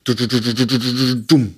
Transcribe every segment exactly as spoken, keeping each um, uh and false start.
Du, du, du, du, du, du, du, dumm.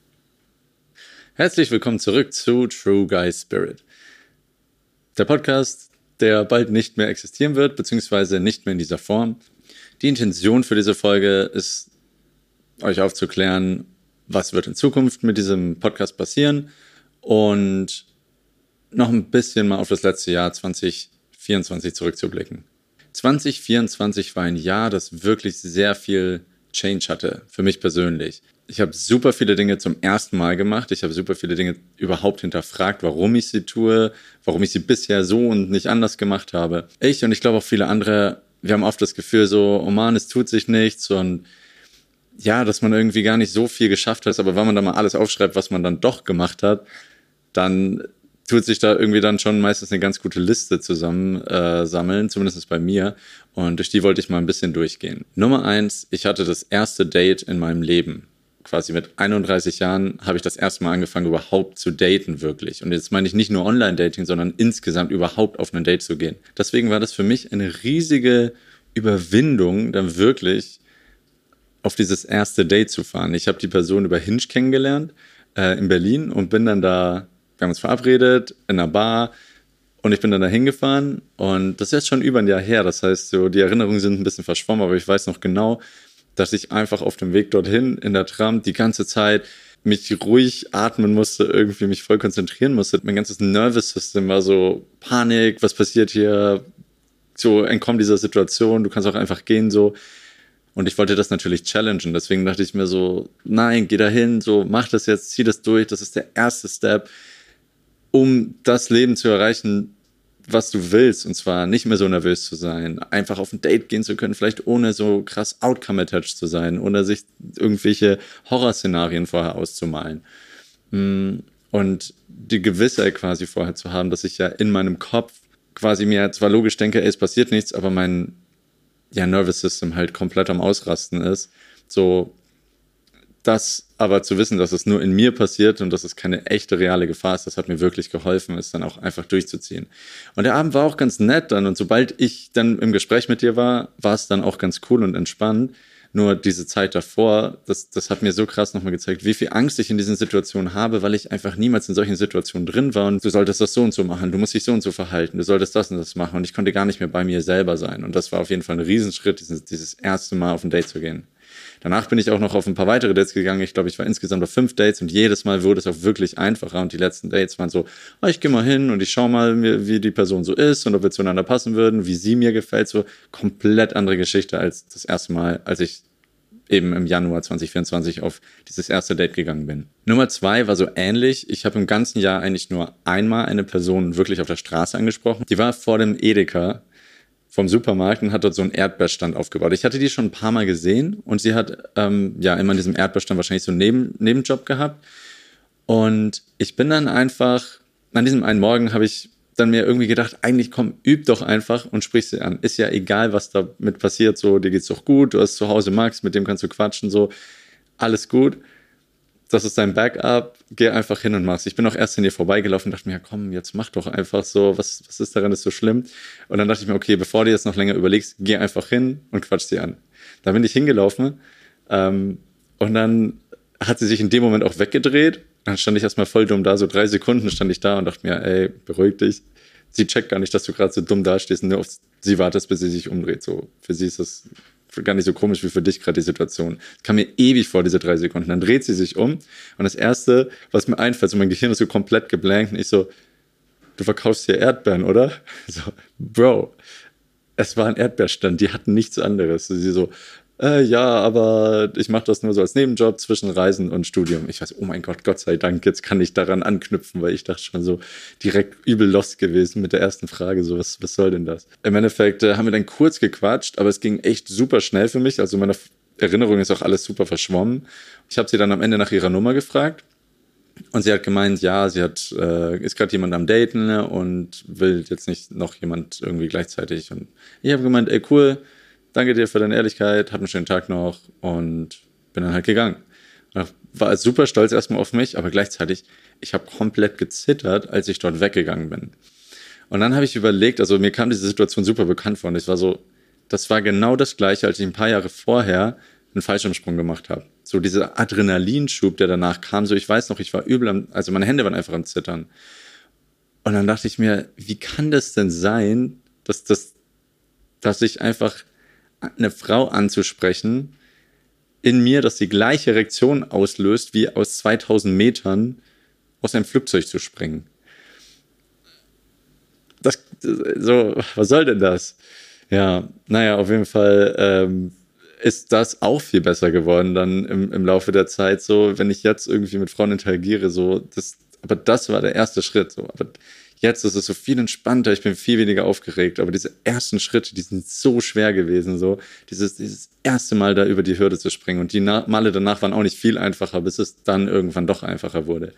Herzlich willkommen zurück zu True Guy Spirit. Der Podcast, der bald nicht mehr existieren wird, beziehungsweise nicht mehr in dieser Form. Die Intention für diese Folge ist, euch aufzuklären, was wird in Zukunft mit diesem Podcast passieren und noch ein bisschen mal auf das letzte Jahr zwanzig vierundzwanzig zurückzublicken. zwanzig vierundzwanzig war ein Jahr, das wirklich sehr viel Change hatte, für mich persönlich. Ich habe super viele Dinge zum ersten Mal gemacht. Ich habe super viele Dinge überhaupt hinterfragt, warum ich sie tue, warum ich sie bisher so und nicht anders gemacht habe. Ich und ich glaube auch viele andere, wir haben oft das Gefühl so, oh Mann, es tut sich nichts und ja, dass man irgendwie gar nicht so viel geschafft hat. Aber wenn man da mal alles aufschreibt, was man dann doch gemacht hat, dann tut sich da irgendwie dann schon meistens eine ganz gute Liste zusammen äh, sammeln, zumindest bei mir. Und durch die wollte ich mal ein bisschen durchgehen. Nummer eins, ich hatte das erste Date in meinem Leben. Quasi mit einunddreißig Jahren habe ich das erste Mal angefangen, überhaupt zu daten, wirklich. Und jetzt meine ich nicht nur Online-Dating, sondern insgesamt überhaupt auf ein Date zu gehen. Deswegen war das für mich eine riesige Überwindung, dann wirklich auf dieses erste Date zu fahren. Ich habe die Person über Hinge kennengelernt äh, in Berlin und bin dann da, wir haben uns verabredet in einer Bar und ich bin dann da hingefahren und das ist jetzt schon über ein Jahr her. Das heißt, so die Erinnerungen sind ein bisschen verschwommen, aber ich weiß noch genau, dass ich einfach auf dem Weg dorthin in der Tram die ganze Zeit mich ruhig atmen musste, irgendwie mich voll konzentrieren musste. Mein ganzes Nervous System war so Panik, was passiert hier? So, entkomm dieser Situation, du kannst auch einfach gehen, so. Und ich wollte das natürlich challengen, deswegen dachte ich mir so, nein, geh da hin, so, mach das jetzt, zieh das durch, das ist der erste Step, um das Leben zu erreichen, was du willst, und zwar nicht mehr so nervös zu sein, einfach auf ein Date gehen zu können, vielleicht ohne so krass Outcome-attached zu sein, ohne sich irgendwelche Horrorszenarien vorher auszumalen. Und die Gewissheit quasi vorher zu haben, dass ich ja in meinem Kopf quasi mir zwar logisch denke, ey, es passiert nichts, aber mein ja, Nervous System halt komplett am Ausrasten ist. So, das aber zu wissen, dass es nur in mir passiert und dass es keine echte, reale Gefahr ist, das hat mir wirklich geholfen, es dann auch einfach durchzuziehen. Und der Abend war auch ganz nett dann und sobald ich dann im Gespräch mit dir war, war es dann auch ganz cool und entspannt. Nur diese Zeit davor, das, das hat mir so krass nochmal gezeigt, wie viel Angst ich in diesen Situationen habe, weil ich einfach niemals in solchen Situationen drin war und du solltest das so und so machen, du musst dich so und so verhalten, du solltest das und das machen und ich konnte gar nicht mehr bei mir selber sein. Und das war auf jeden Fall ein Riesenschritt, dieses, dieses erste Mal auf ein Date zu gehen. Danach bin ich auch noch auf ein paar weitere Dates gegangen. Ich glaube, ich war insgesamt auf fünf Dates und jedes Mal wurde es auch wirklich einfacher. Und die letzten Dates waren so, oh, ich gehe mal hin und ich schaue mal, wie die Person so ist und ob wir zueinander passen würden, wie sie mir gefällt. So komplett andere Geschichte als das erste Mal, als ich eben im Januar zwanzig vierundzwanzig auf dieses erste Date gegangen bin. Nummer zwei war so ähnlich. Ich habe im ganzen Jahr eigentlich nur einmal eine Person wirklich auf der Straße angesprochen. Die war vor dem Edeka vom Supermarkt und hat dort so einen Erdbeerstand aufgebaut. Ich hatte die schon ein paar Mal gesehen und sie hat ähm, ja immer in diesem Erdbeerstand wahrscheinlich so einen Neben- Nebenjob gehabt. Und ich bin dann einfach, an diesem einen Morgen habe ich dann mir irgendwie gedacht, eigentlich komm, üb doch einfach und sprich sie an. Ist ja egal, was damit passiert, so, dir geht's doch gut, du hast zu Hause Max, mit dem kannst du quatschen, so, alles gut. Das ist dein Backup, geh einfach hin und mach's. Ich bin auch erst an ihr vorbeigelaufen und dachte mir, ja komm, jetzt mach doch einfach so, was, was ist daran, ist so schlimm? Und dann dachte ich mir, okay, bevor du jetzt noch länger überlegst, geh einfach hin und quatsch sie an. Da bin ich hingelaufen ähm, und dann hat sie sich in dem Moment auch weggedreht. Dann stand ich erstmal voll dumm da, so drei Sekunden stand ich da und dachte mir, ey, beruhig dich. Sie checkt gar nicht, dass du gerade so dumm dastehst und nur auf sie wartest, bis sie sich umdreht. So, für sie ist das gar nicht so komisch wie für dich gerade die Situation. Es kam mir ewig vor, diese drei Sekunden. Dann dreht sie sich um und das Erste, was mir einfällt, so mein Gehirn ist so komplett geblankt und ich so, du verkaufst hier Erdbeeren, oder? So, Bro, es war ein Erdbeerstand, die hatten nichts anderes. Sie so, äh, ja, aber ich mache das nur so als Nebenjob zwischen Reisen und Studium. Ich weiß, oh mein Gott, Gott sei Dank, jetzt kann ich daran anknüpfen, weil ich dachte schon so direkt übel lost gewesen mit der ersten Frage, so was, was soll denn das? Im Endeffekt äh, haben wir dann kurz gequatscht, aber es ging echt super schnell für mich, also meine Erinnerung ist auch alles super verschwommen. Ich habe sie dann am Ende nach ihrer Nummer gefragt und sie hat gemeint, ja, sie hat äh, ist gerade jemand am Daten und will jetzt nicht noch jemand irgendwie gleichzeitig. Und ich habe gemeint, ey cool, danke dir für deine Ehrlichkeit, hab einen schönen Tag noch und bin dann halt gegangen. Und war super stolz erstmal auf mich, aber gleichzeitig, ich habe komplett gezittert, als ich dort weggegangen bin. Und dann habe ich überlegt, also mir kam diese Situation super bekannt vor und ich war so, das war genau das Gleiche, als ich ein paar Jahre vorher einen Fallschirmsprung gemacht habe. So dieser Adrenalinschub, der danach kam, so ich weiß noch, ich war übel am, also meine Hände waren einfach am Zittern. Und dann dachte ich mir, wie kann das denn sein, dass, das, dass ich einfach eine Frau anzusprechen, in mir, dass die gleiche Reaktion auslöst, wie aus zweitausend Metern aus einem Flugzeug zu springen. Das, so, was soll denn das? Ja, naja, auf jeden Fall ähm, ist das auch viel besser geworden dann im, im Laufe der Zeit, so, wenn ich jetzt irgendwie mit Frauen interagiere, so, das, aber das war der erste Schritt, so, aber jetzt ist es so viel entspannter, ich bin viel weniger aufgeregt, aber diese ersten Schritte, die sind so schwer gewesen, so, dieses, dieses erste Mal da über die Hürde zu springen und die Na- Male danach waren auch nicht viel einfacher, bis es dann irgendwann doch einfacher wurde.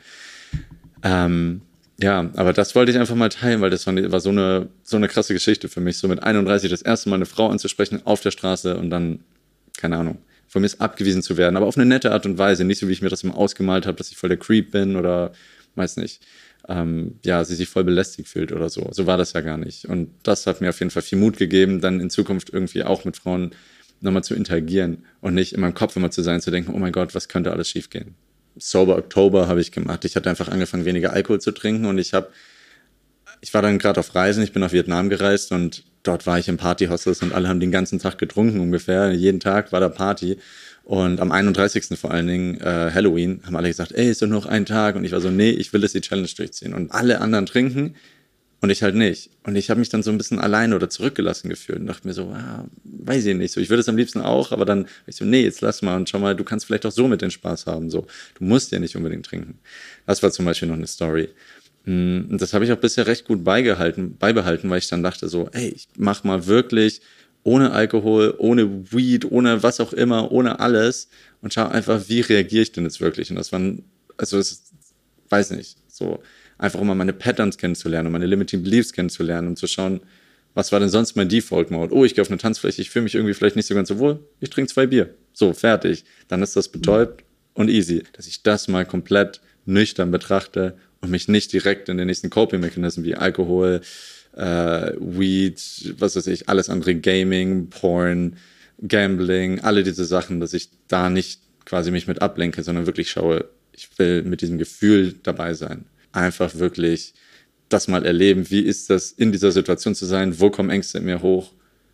Ähm, ja, aber das wollte ich einfach mal teilen, weil das war, war so eine, so eine krasse Geschichte für mich, so mit einunddreißig das erste Mal eine Frau anzusprechen auf der Straße und dann, keine Ahnung, von mir ist abgewiesen zu werden, aber auf eine nette Art und Weise, nicht so, wie ich mir das immer ausgemalt habe, dass ich voll der Creep bin oder, weiß nicht, ähm, ja, sie sich voll belästigt fühlt oder so. So war das ja gar nicht. Und das hat mir auf jeden Fall viel Mut gegeben, dann in Zukunft irgendwie auch mit Frauen nochmal zu interagieren und nicht in meinem Kopf immer zu sein, zu denken, oh mein Gott, was könnte alles schiefgehen. Sober Oktober habe ich gemacht. Ich hatte einfach angefangen, weniger Alkohol zu trinken und ich habe, ich war dann gerade auf Reisen, ich bin nach Vietnam gereist und dort war ich im Partyhostels und alle haben den ganzen Tag getrunken ungefähr. Jeden Tag war da Party. Und am einunddreißigsten vor allen Dingen, äh, Halloween, haben alle gesagt, ey, ist doch nur noch ein Tag. Und ich war so, nee, ich will jetzt die Challenge durchziehen. Und alle anderen trinken und ich halt nicht. Und ich habe mich dann so ein bisschen alleine oder zurückgelassen gefühlt und dachte mir so, ah, weiß ich nicht. So, ich würde es am liebsten auch, aber dann ich so, nee, jetzt lass mal und schau mal, du kannst vielleicht auch so mit den Spaß haben. So, du musst ja nicht unbedingt trinken. Das war zum Beispiel noch eine Story. Und das habe ich auch bisher recht gut beigehalten, beibehalten, weil ich dann dachte so, ey, ich mach mal wirklich ohne Alkohol, ohne Weed, ohne was auch immer, ohne alles und schau einfach, wie reagiere ich denn jetzt wirklich? Und das waren, also das weiß nicht, so einfach immer meine Patterns kennenzulernen und meine Limiting Beliefs kennenzulernen und zu schauen, was war denn sonst mein Default-Mode? Oh, ich gehe auf eine Tanzfläche, ich fühle mich irgendwie vielleicht nicht so ganz so wohl, ich trinke zwei Bier. So, fertig. Dann ist das betäubt und easy. Dass ich das mal komplett nüchtern betrachte und mich nicht direkt in den nächsten Coping-Mechanismen wie Alkohol, äh, Weed, was weiß ich, alles andere, Gaming, Porn, Gambling, alle diese Sachen, dass ich da nicht quasi mich mit ablenke, sondern wirklich schaue, ich will mit diesem Gefühl dabei sein. Einfach wirklich das mal erleben, wie ist das, in dieser Situation zu sein, wo kommen Ängste in mir hoch,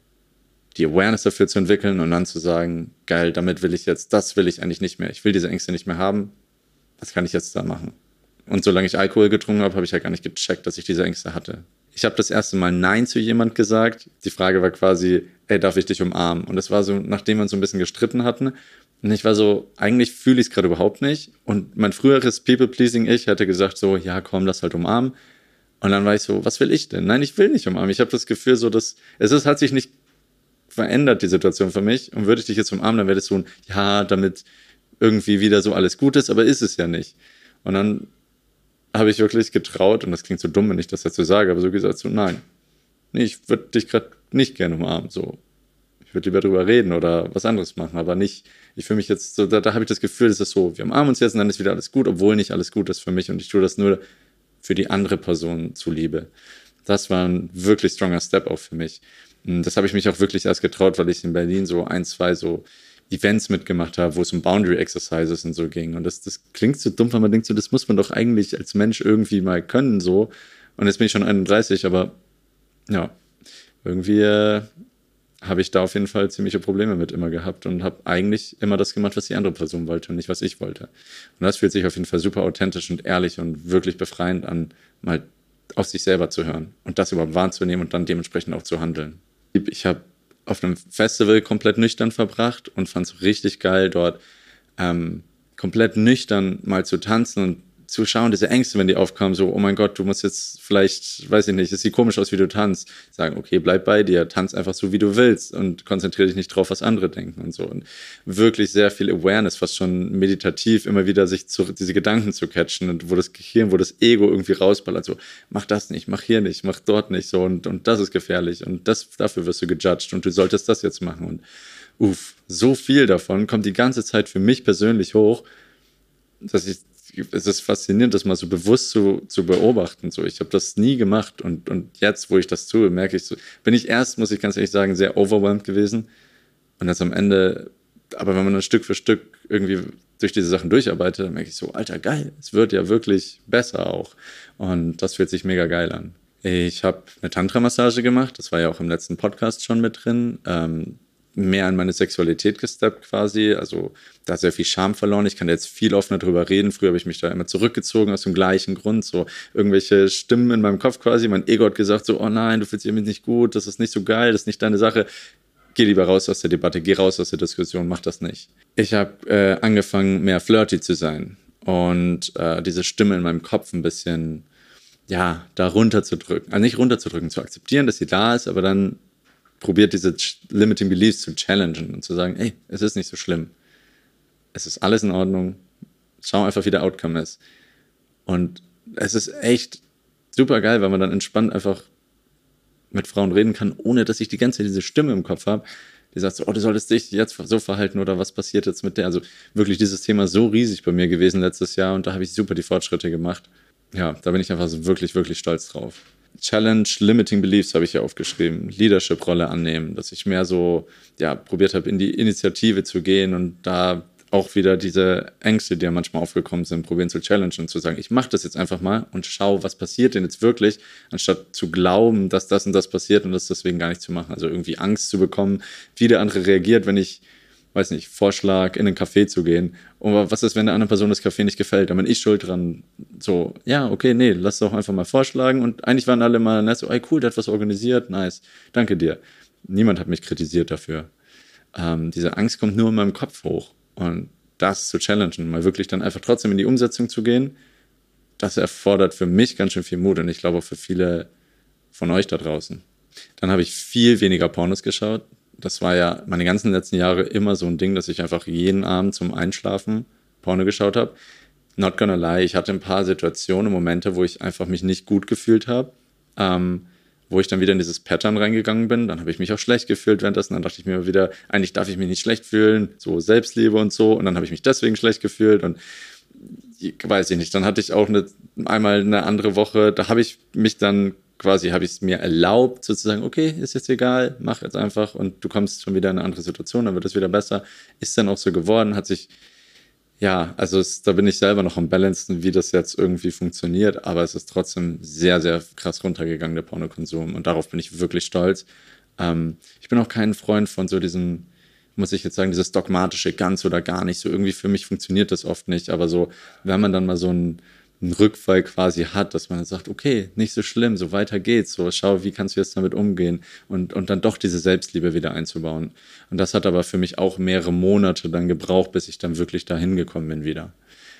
die Awareness dafür zu entwickeln und dann zu sagen, geil, damit will ich jetzt, das will ich eigentlich nicht mehr, ich will diese Ängste nicht mehr haben, was kann ich jetzt da machen? Und solange ich Alkohol getrunken habe, habe ich ja gar nicht gecheckt, dass ich diese Ängste hatte. Ich habe das erste Mal Nein zu jemand gesagt. Die Frage war quasi, ey, darf ich dich umarmen? Und das war so, nachdem wir uns so ein bisschen gestritten hatten. Und ich war so, eigentlich fühle ich es gerade überhaupt nicht. Und mein früheres People-Pleasing-Ich hätte gesagt so, ja komm, lass halt umarmen. Und dann war ich so, was will ich denn? Nein, ich will nicht umarmen. Ich habe das Gefühl so, dass es ist, hat sich nicht verändert, die Situation für mich. Und würde ich dich jetzt umarmen, dann wäre das so ein, ja, damit irgendwie wieder so alles gut ist, aber ist es ja nicht. Und dann habe ich wirklich getraut, und das klingt so dumm, wenn ich das dazu sage, aber so gesagt so, nein, nee, ich würde dich gerade nicht gerne umarmen, so. Ich würde lieber drüber reden oder was anderes machen, aber nicht, ich fühle mich jetzt so, da, da habe ich das Gefühl, es ist so, wir umarmen uns jetzt und dann ist wieder alles gut, obwohl nicht alles gut ist für mich und ich tue das nur für die andere Person zuliebe. Das war ein wirklich stronger Step auch für mich. Und das habe ich mich auch wirklich erst getraut, weil ich in Berlin so ein, zwei so Events mitgemacht habe, wo es um Boundary Exercises und so ging. Und das, das klingt so dumm, weil man denkt so, das muss man doch eigentlich als Mensch irgendwie mal können, so. Und jetzt bin ich schon einunddreißig, aber ja, irgendwie äh, habe ich da auf jeden Fall ziemliche Probleme mit immer gehabt und habe eigentlich immer das gemacht, was die andere Person wollte und nicht, was ich wollte. Und das fühlt sich auf jeden Fall super authentisch und ehrlich und wirklich befreiend an, mal auf sich selber zu hören und das überhaupt wahrzunehmen und dann dementsprechend auch zu handeln. Ich habe auf einem Festival komplett nüchtern verbracht und fand es richtig geil, dort ähm, komplett nüchtern mal zu tanzen und zu schauen, diese Ängste, wenn die aufkamen, so, oh mein Gott, du musst jetzt vielleicht, weiß ich nicht, es sieht komisch aus, wie du tanzt. Sagen, okay, bleib bei dir, tanz einfach so, wie du willst und konzentriere dich nicht drauf, was andere denken und so. Und wirklich sehr viel Awareness, fast schon meditativ, immer wieder sich zu, diese Gedanken zu catchen und wo das Gehirn, wo das Ego irgendwie rausballert, so, mach das nicht, mach hier nicht, mach dort nicht, so, und, und das ist gefährlich und das, dafür wirst du gejudged und du solltest das jetzt machen und uff, so viel davon kommt die ganze Zeit für mich persönlich hoch, dass ich es ist faszinierend, das mal so bewusst zu, zu beobachten. So, ich habe das nie gemacht und, und jetzt, wo ich das tue, merke ich so, bin ich erst, muss ich ganz ehrlich sagen, sehr overwhelmed gewesen und jetzt am Ende aber wenn man dann Stück für Stück irgendwie durch diese Sachen durcharbeitet, dann merke ich so, Alter, geil, es wird ja wirklich besser auch. Und das fühlt sich mega geil an. Ich habe eine Tantra-Massage gemacht, das war ja auch im letzten Podcast schon mit drin. Ähm, mehr an meine Sexualität gesteppt quasi, also da sehr viel Scham verloren. Ich kann jetzt viel offener drüber reden. Früher habe ich mich da immer zurückgezogen aus dem gleichen Grund, so irgendwelche Stimmen in meinem Kopf quasi. Mein Ego hat gesagt so, oh nein, du fühlst dich irgendwie nicht gut, das ist nicht so geil, das ist nicht deine Sache. Geh lieber raus aus der Debatte, geh raus aus der Diskussion, mach das nicht. Ich habe äh, angefangen, mehr flirty zu sein und äh, diese Stimme in meinem Kopf ein bisschen, ja, da runterzudrücken. Also nicht runterzudrücken, zu akzeptieren, dass sie da ist, aber dann probiert diese Limiting Beliefs zu challengen und zu sagen, ey, es ist nicht so schlimm. Es ist alles in Ordnung. Schau einfach, wie der Outcome ist. Und es ist echt super geil, weil man dann entspannt einfach mit Frauen reden kann, ohne dass ich die ganze Zeit diese Stimme im Kopf habe, die sagt so, oh, du solltest dich jetzt so verhalten oder was passiert jetzt mit der? Also wirklich dieses Thema so riesig bei mir gewesen letztes Jahr und da habe ich super die Fortschritte gemacht. Ja, da bin ich einfach so wirklich, wirklich stolz drauf. Challenge Limiting Beliefs habe ich ja aufgeschrieben. Leadership-Rolle annehmen, dass ich mehr so, ja, probiert habe, in die Initiative zu gehen und da auch wieder diese Ängste, die ja manchmal aufgekommen sind, probieren zu challengen und zu sagen, ich mache das jetzt einfach mal und schau, was passiert denn jetzt wirklich, anstatt zu glauben, dass das und das passiert und das deswegen gar nicht zu machen. Also irgendwie Angst zu bekommen, wie der andere reagiert, wenn ich, weiß nicht, Vorschlag, in ein Café zu gehen. Und was ist, wenn der anderen Person das Café nicht gefällt? Da bin ich schuld dran. So, ja, okay, nee, lass doch einfach mal vorschlagen. Und eigentlich waren alle mal nett, so, ey, cool, der hat was organisiert, nice, danke dir. Niemand hat mich kritisiert dafür. Ähm, diese Angst kommt nur in meinem Kopf hoch. Und das zu challengen, mal wirklich dann einfach trotzdem in die Umsetzung zu gehen, das erfordert für mich ganz schön viel Mut und ich glaube auch für viele von euch da draußen. Dann habe ich viel weniger Pornos geschaut. Das war ja meine ganzen letzten Jahre immer so ein Ding, dass ich einfach jeden Abend zum Einschlafen Porno geschaut habe. Not gonna lie, ich hatte ein paar Situationen, Momente, wo ich einfach mich nicht gut gefühlt habe, ähm, wo ich dann wieder in dieses Pattern reingegangen bin. Dann habe ich mich auch schlecht gefühlt währenddessen. Dann dachte ich mir wieder, eigentlich darf ich mich nicht schlecht fühlen, so Selbstliebe und so. Und dann habe ich mich deswegen schlecht gefühlt und weiß ich nicht. Dann hatte ich auch eine, einmal eine andere Woche, da habe ich mich dann quasi, habe ich es mir erlaubt, sozusagen, okay, ist jetzt egal, mach jetzt einfach und du kommst schon wieder in eine andere Situation, dann wird es wieder besser. Ist dann auch so geworden, hat sich, ja, also es, da bin ich selber noch am Balancen, wie das jetzt irgendwie funktioniert, aber es ist trotzdem sehr, sehr krass runtergegangen, der Pornokonsum und darauf bin ich wirklich stolz. Ähm, ich bin auch kein Freund von so diesem, muss ich jetzt sagen, dieses dogmatische ganz oder gar nicht, so irgendwie für mich funktioniert das oft nicht, aber so, wenn man dann mal so ein einen Rückfall quasi hat, dass man dann sagt, okay, nicht so schlimm, so weiter geht's, so schau, wie kannst du jetzt damit umgehen und, und dann doch diese Selbstliebe wieder einzubauen. Und das hat aber für mich auch mehrere Monate dann gebraucht, bis ich dann wirklich dahin gekommen bin wieder,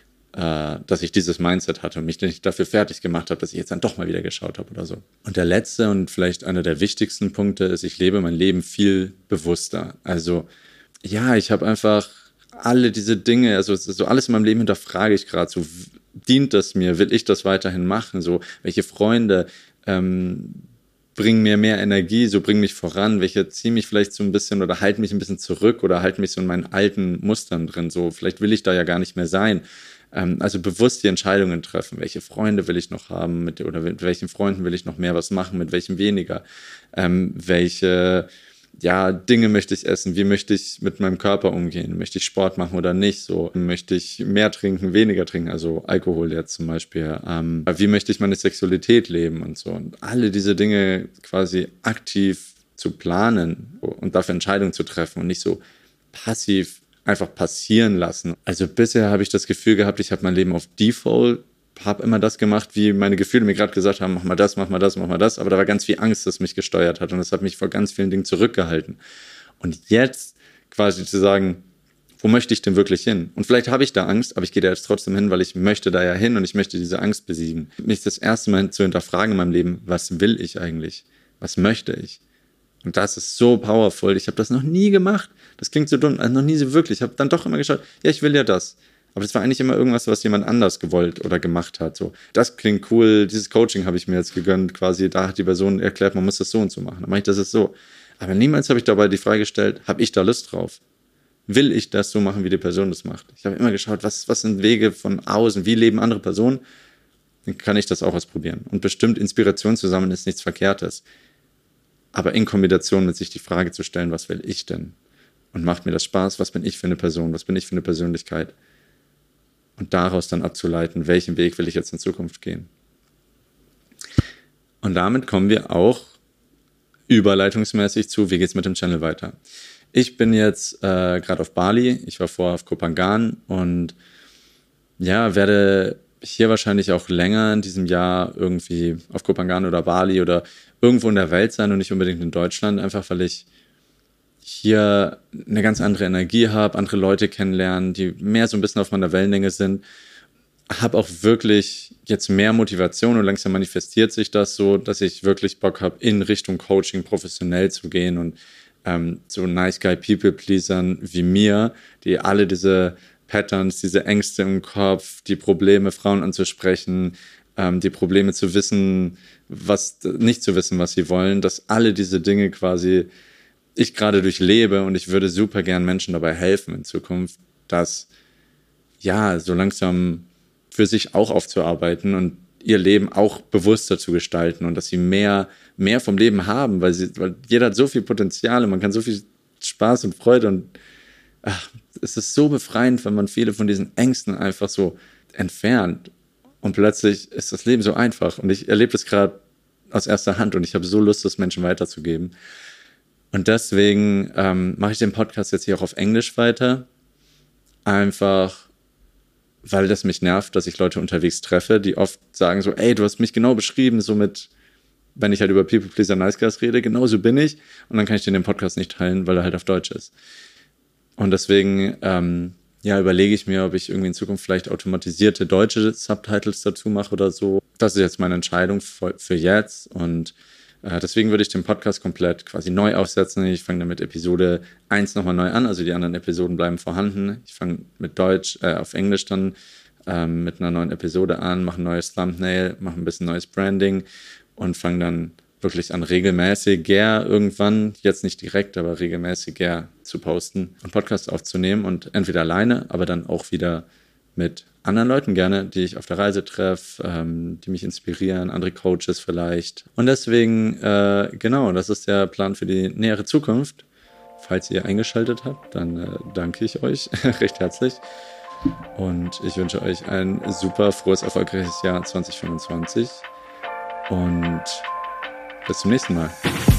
äh, dass ich dieses Mindset hatte und mich nicht dafür fertig gemacht habe, dass ich jetzt dann doch mal wieder geschaut habe oder so. Und der letzte und vielleicht einer der wichtigsten Punkte ist, ich lebe mein Leben viel bewusster. Also ja, ich habe einfach alle diese Dinge, also so alles in meinem Leben hinterfrage ich gerade so, dient das mir? Will ich das weiterhin machen? So, welche Freunde ähm, bringen mir mehr Energie, so bringen mich voran? Welche ziehen mich vielleicht so ein bisschen oder halten mich ein bisschen zurück oder halten mich so in meinen alten Mustern drin? So, vielleicht will ich da ja gar nicht mehr sein. Ähm, also bewusst die Entscheidungen treffen. Welche Freunde will ich noch haben? Mit, oder mit welchen Freunden will ich noch mehr was machen? Mit welchen weniger? Ähm, welche ja, Dinge möchte ich essen, wie möchte ich mit meinem Körper umgehen, möchte ich Sport machen oder nicht, so, möchte ich mehr trinken, weniger trinken, also Alkohol jetzt zum Beispiel, ähm, wie möchte ich meine Sexualität leben und so und alle diese Dinge quasi aktiv zu planen und dafür Entscheidungen zu treffen und nicht so passiv einfach passieren lassen. Also bisher habe ich das Gefühl gehabt, ich habe mein Leben auf Default, habe immer das gemacht, wie meine Gefühle mir gerade gesagt haben, mach mal das, mach mal das, mach mal das. Aber da war ganz viel Angst, das mich gesteuert hat. Und das hat mich vor ganz vielen Dingen zurückgehalten. Und jetzt quasi zu sagen, wo möchte ich denn wirklich hin? Und vielleicht habe ich da Angst, aber ich gehe da jetzt trotzdem hin, weil ich möchte da ja hin und ich möchte diese Angst besiegen. Mich das erste Mal zu hinterfragen in meinem Leben, was will ich eigentlich? Was möchte ich? Und das ist so powerful. Ich habe das noch nie gemacht. Das klingt so dumm, also noch nie so wirklich. Ich habe dann doch immer geschaut, ja, ich will ja das. Aber das war eigentlich immer irgendwas, was jemand anders gewollt oder gemacht hat. So, das klingt cool, dieses Coaching habe ich mir jetzt gegönnt, quasi, da hat die Person erklärt, man muss das so und so machen. Dann mache ich das jetzt so. Aber niemals habe ich dabei die Frage gestellt, habe ich da Lust drauf? Will ich das so machen, wie die Person das macht? Ich habe immer geschaut, was, was sind Wege von außen, wie leben andere Personen? Dann kann ich das auch ausprobieren. Und bestimmt Inspiration zu sammeln ist nichts Verkehrtes. Aber in Kombination mit sich die Frage zu stellen, was will ich denn? Und macht mir das Spaß? Was bin ich für eine Person? Was bin ich für eine Persönlichkeit? Und daraus dann abzuleiten, welchen Weg will ich jetzt in Zukunft gehen? Und damit kommen wir auch überleitungsmäßig zu, wie geht es mit dem Channel weiter? Ich bin jetzt äh, gerade auf Bali, ich war vorher auf Koh Phangan und ja, werde hier wahrscheinlich auch länger in diesem Jahr irgendwie auf Koh Phangan oder Bali oder irgendwo in der Welt sein und nicht unbedingt in Deutschland, einfach weil ich hier eine ganz andere Energie habe, andere Leute kennenlernen, die mehr so ein bisschen auf meiner Wellenlänge sind. Habe auch wirklich jetzt mehr Motivation und langsam manifestiert sich das so, dass ich wirklich Bock habe, in Richtung Coaching professionell zu gehen und ähm, so nice guy People-Pleasern wie mir, die alle diese Patterns, diese Ängste im Kopf, die Probleme, Frauen anzusprechen, ähm, die Probleme zu wissen, was nicht zu wissen, was sie wollen, dass alle diese Dinge quasi ich gerade durchlebe und ich würde super gern Menschen dabei helfen in Zukunft, dass ja, so langsam für sich auch aufzuarbeiten und ihr Leben auch bewusster zu gestalten und dass sie mehr, mehr vom Leben haben, weil, sie, weil jeder hat so viel Potenzial und man kann so viel Spaß und Freude und ach, es ist so befreiend, wenn man viele von diesen Ängsten einfach so entfernt und plötzlich ist das Leben so einfach und ich erlebe das gerade aus erster Hand und ich habe so Lust, das Menschen weiterzugeben. Und deswegen ähm, mache ich den Podcast jetzt hier auch auf Englisch weiter. Einfach, weil das mich nervt, dass ich Leute unterwegs treffe, die oft sagen so, ey, du hast mich genau beschrieben, so mit, wenn ich halt über People Pleaser Nice Guys rede, genau so bin ich. Und dann kann ich den Podcast nicht teilen, weil er halt auf Deutsch ist. Und deswegen, ähm, ja, überlege ich mir, ob ich irgendwie in Zukunft vielleicht automatisierte deutsche Subtitles dazu mache oder so. Das ist jetzt meine Entscheidung für, für jetzt und deswegen würde ich den Podcast komplett quasi neu aufsetzen. Ich fange dann mit Episode eins nochmal neu an, also die anderen Episoden bleiben vorhanden. Ich fange mit Deutsch, äh, auf Englisch dann ähm, mit einer neuen Episode an, mache ein neues Thumbnail, mache ein bisschen neues Branding und fange dann wirklich an, regelmäßiger irgendwann, jetzt nicht direkt, aber regelmäßiger zu posten und Podcasts aufzunehmen und entweder alleine, aber dann auch wieder mit anderen Leuten gerne, die ich auf der Reise treffe, ähm, die mich inspirieren, andere Coaches vielleicht. Und deswegen, äh, genau, das ist der Plan für die nähere Zukunft. Falls ihr eingeschaltet habt, dann äh, danke ich euch recht herzlich. Und ich wünsche euch ein super frohes, erfolgreiches Jahr zwanzig fünfundzwanzig. Und bis zum nächsten Mal.